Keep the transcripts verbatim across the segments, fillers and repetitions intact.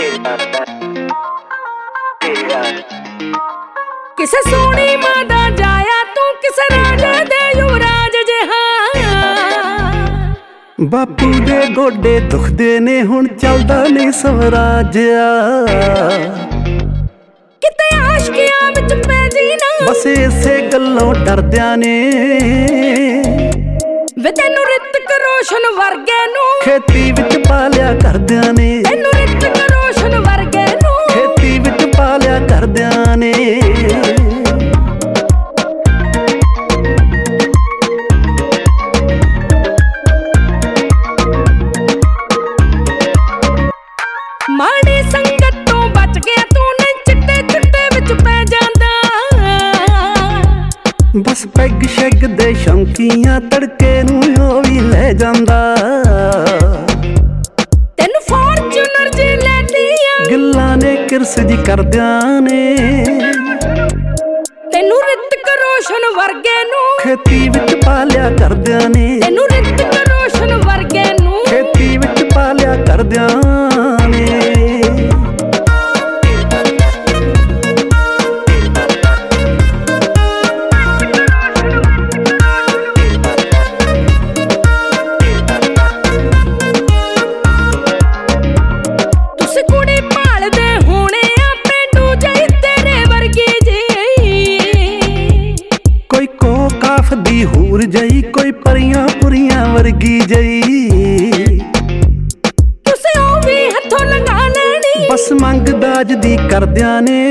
ਕਿਸੇ ਸੋਹਣੀ ਮਾਂ ਦਾ ਜਾਇਆ ਤੂੰ ਕਿਸੇ ਰਾਜੇ ਦੇ ਯੁਵਰਾਜ ਜਿਹਾ। ਬਾਪੂ ਦੇ ਗੋਡੇ ਦੁਖਦੇ ਨੇ ਹੁਣ ਚੱਲਦਾ ਨਹੀਂ ਸਵਰਾਜਿਆ। ਕਿਤੇ ਆਸ਼ਕੀਆਂ ਵਿੱਚ ਪੈ ਜੀ ਨਾ ਬਸ ਇਸੇ ਗੱਲੋਂ ਡਰਦਿਆਂ ਨੇ ਵੇ ਤੈਨੂੰ ਰਿਤਕ ਰੋਸ਼ਨ ਵਰਗੇ ਨੂੰ ਖੇਤੀ ਵਿੱਚ ਪਾਲਿਆ ਕਰਦਿਆਂ ਨੇ। ਤੈਨੂੰ ਰਿਤਕ ਰੋਸ਼ਨ ਵਰਗੇ ਨੂੰ ਖੇਤੀ ਵਿੱਚ ਪਾਲਿਆ ਕਰਦਿਆਂ ਨੇ। ਮਾੜੀ ਸੰਗਤ ਤੋਂ ਬਚ ਗਿਆ ਤੂੰ ਨਹੀਂ ਚਿੱਟੇ ਚਿੱਟੇ ਵਿੱਚ ਪੈ ਜਾਂਦਾ। ਬਸ ਪੈਗ ਸ਼ੈਗ ਦੇ ਸ਼ੌਂਕੀਆਂ ਤੜਕੇ ਨੂੰ ਉਹ ਵੀ ਲੈ ਜਾਂਦਾ। ਤੈਨੂੰ ਫੋਰਚੂਨਰ ਜੀ ਲੈਂਦੀਆਂ ਗੱਲਾਂ ਨੇ ਕਿਰਸ ਜੀ ਕਰਦਿਆਂ ਨੇ। ਤੈਨੂੰ ਰਿਤਕ ਰੋਸ਼ਨ ਵਰਗੇ ਨੂੰ ਖੇਤੀ ਵਿੱਚ ਪਾਲਿਆ ਕਰਦਿਆਂ ਨੇ। ਤੈਨੂੰ ਰਿਤਕ ਰੋਸ਼ਨ ਵਰਗੇ ਨੂੰ ਖੇਤੀ ਵਿੱਚ ਪਾਲਿਆ ਕਰਦਿਆਂ ਨੇ। ਤੁਸੀਂ ਕੁੜੀ ਭਾਲਦੇ ਹੋਣੇ ਆ ਪਿੰਡੂ ਜਿਹੀ ਤੇਰੇ ਵਰਗੀ ਜੀ। ਕੋਈ ਕੋ ਕਾਫ ਦੀ ਹੂਰ ਜਈ ਕੋਈ ਪਰੀਆਂ ਪੁਰੀਆਂ ਵਰਗੀ ਜਈ। ਤੁਸੀਂ ਉਹ ਵੀ ਹੱਥੋਂ ਲੰਘਾ ਲੈਣੀ ਬਸ ਮੰਗ ਦਾਜ ਦੀ ਕਰਦਿਆਂ ਨੇ।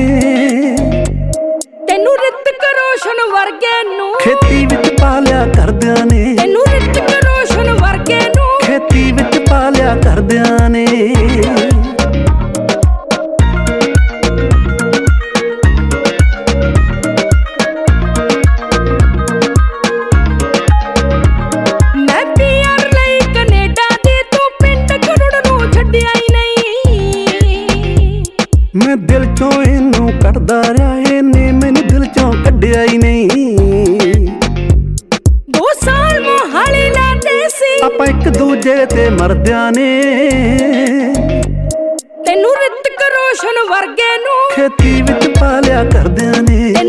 ਤੈਨੂੰ ਰਿਤਕ ਰੋਸ਼ਨ ਵਰਗੇ ਨੂੰ ਖੇਤੀ ਵਿੱਚ ਪਾਲਿਆ ਕਰਦਿਆਂ ਨੇ। ਤੈਨੂੰ ਰਿਤਕ ਰੋਸ਼ਨ ਵਰਗੇ ਨੂੰ ਖੇਤੀ ਵਿੱਚ ਪਾਲਿਆ ਕਰਦਿਆਂ ਨੇ। ਮੈਂ ਪੀਆਰ ਲਈ ਕੈਨੇਡਾ ਦੀ ਤੂੰ ਪਿੰਡ ਖਰੜ ਨੂੰ ਛੱਡਿਆ ਹੀ ਨਹੀਂ। ਮੈਂ ਦਿਲ ਚੋਂ ਇਹਨੂੰ ਕੱਢਦਾ ਰਿਹਾ ਇਹਨੇ ਮੈਨੂੰ ਦਿਲ ਚੋਂ ਕੱਢਿਆ ਹੀ ਨਹੀਂ। ਦੋ ਸਾਲ ਮੋਹਾਲੀ ਲਾਦੇ ਸੀ ਆਪਾਂ ਇੱਕ ਦੂਜੇ ਤੇ ਮਰਦਿਆਂ ਨੇ। ਤੈਨੂੰ ਰਿਤਕ ਰੋਸ਼ਨ ਵਰਗੇ ਨੂੰ ਖੇਤੀ ਵਿੱਚ ਪਾਲਿਆ ਕਰਦਿਆਂ ਨੇ।